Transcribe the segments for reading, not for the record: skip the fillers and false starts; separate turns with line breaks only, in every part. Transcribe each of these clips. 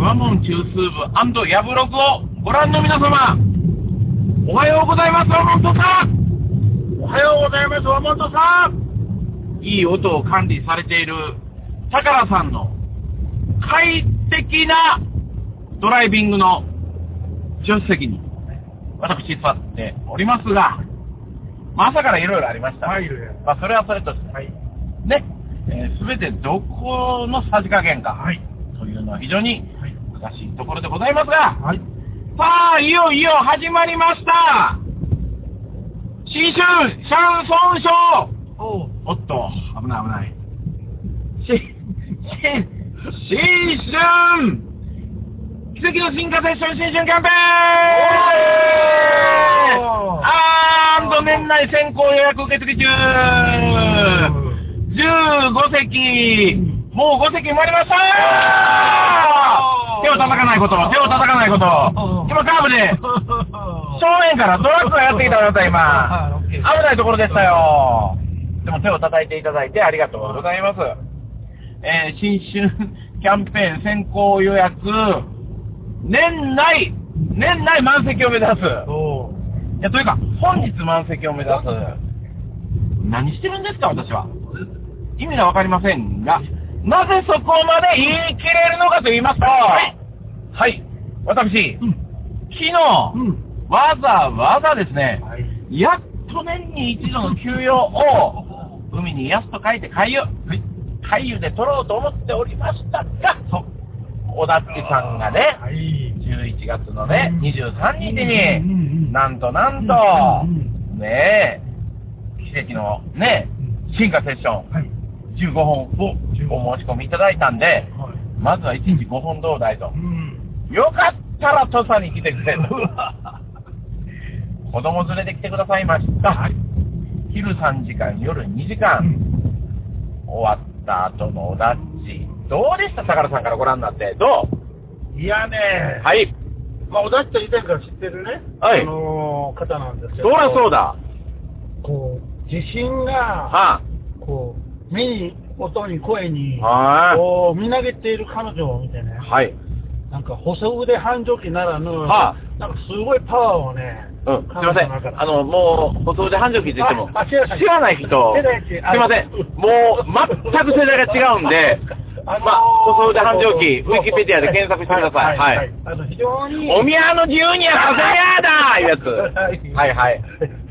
和門中枢部ヤブロクをご覧の皆様、おはようございます、和門とさん。
おはようございます、和門とさん。
いい音を管理されている宝さんの快適なドライビングの助手席に私座っておりますが、朝からいろいろありました。
はい、
それはそれとして、はい、ね、すべてどこのさじ加減か、はい、というのは非常に難しいところでございますが、はい、さあ、いよいよ始まりました。新春シャンソンショー。おっと、危ない危ない。新春奇跡の進化セッション新春キャンペーン年内先行予約受付中。15席、もう5席埋まりました。手を叩かないこと、今カーブで正面からトラックがやってきたよ、今危ないところでしたよ。でも手を叩いていただいてありがとうございます。新春キャンペーン先行予約、年内満席を目指す。いや、というか本日満席を目指す。何してるんですか、私は。意味がわかりませんが、なぜそこまで言い切れるのかと言いますと、はい、私、昨日、わざわざですね、やっと年に一度の休養を海に安と書いて海遊で撮ろうと思っておりましたが、小田っちさんがね、11月のね、23日に、なんと、ね奇跡のね、進化セッション、15本をお申し込みいただいたんで、まずは1日5本どうだいと。よかったら土佐に来てくれと。子供連れてきてくださいました。昼3時間、夜2時間。終わった後の小田っち。どうでした、宝さんからご覧になって。どう？
いやね。
はい。
小田っちは以前から知ってるね。
はい。
方なんですけ
ど。そうだ。
こう、自信が、こう、目に、音に、声に、こう、見投げている彼女を見てね。はい。なんか、細腕繁盛期ならぬ、なんかすごいパワーをね、
すいません。もう、細腕繁盛期って言っても、知らない人、すいません。もう、全く世代が違うんで、細腕繁盛期、ウィキペディアで検索してください。はい。
非常に。
お宮の自由には風やだいうやつ。はい。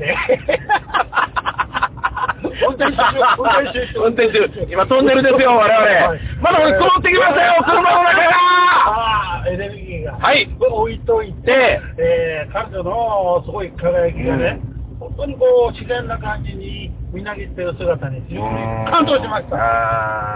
運転中。今トンネルですよ、我々。まだ曇ってきましたよ、車の中が。
エネルギーが。
はい。
置いといて、彼女のすごい輝きがね、本当にこう、自然な感じにみなぎってる姿に非常に感動しました。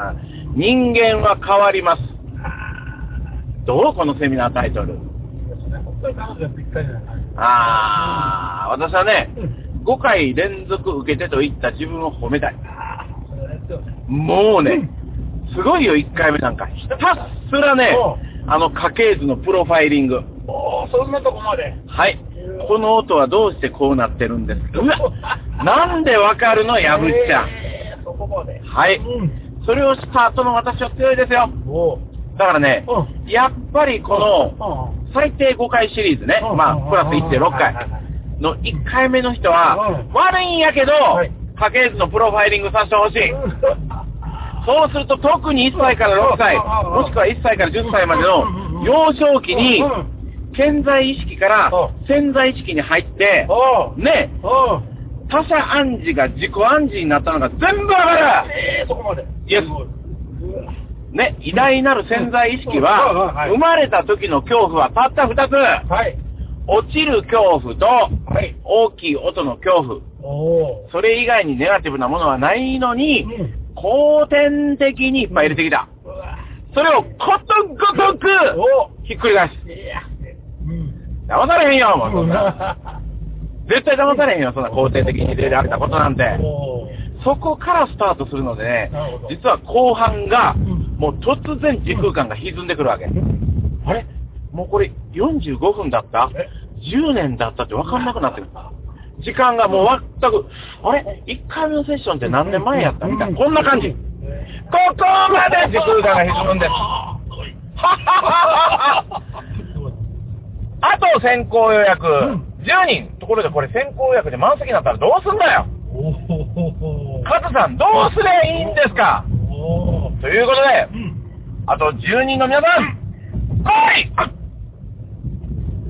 人間は変わります。どうこのセミナータイトル。
本当に彼女がぴったりな感じ。
私はね、5回連続受けてと言った自分を褒めたい。もうね、すごいよ、1回目なんか。ひたすらね、家系図のプロファイリング。
そんなとこまで。
はい。この音はどうしてこうなってるんですか。なんでわかるの、やぶっちゃん。
そこまで。
はい。それをした後の私は強いですよ。だからね、やっぱりこの、最低5回シリーズね、プラス 1.6 回の1回目の人は、悪いんやけど、家系図のプロファイリングさせてほしい。そうすると特に1歳から6歳、もしくは1歳から10歳までの幼少期に、潜在意識から潜在意識に入って、ね、他者暗示が自己暗示になったのが全部わかる。
そこまで。
イエス。ね、偉大なる潜在意識は、生まれた時の恐怖はたった2つ。落ちる恐怖と、大きい音の恐怖。それ以外にネガティブなものはないのに、後天的にいっぱい入れてきた。それをことごとくひっくり返す。騙されへんよ、もうそんな。絶対騙されへんよ、そんな後天的に入れられたことなんて。そこからスタートするのでね、実は後半が、もう突然時空間が歪んでくるわけ。あれもうこれ45分だった ?10 年だったって分かんなくなってる。時間がもう全く、あれ ?1 回目のセッションって何年前やったみたいな。こんな感じ。ここまで時空間が歪むんです。 あと先行予約10人。ところでこれ先行予約で満席になったらどうすんだよ。カズさんどうすりゃいいんですか。ということで、あと10人の皆さん、来い。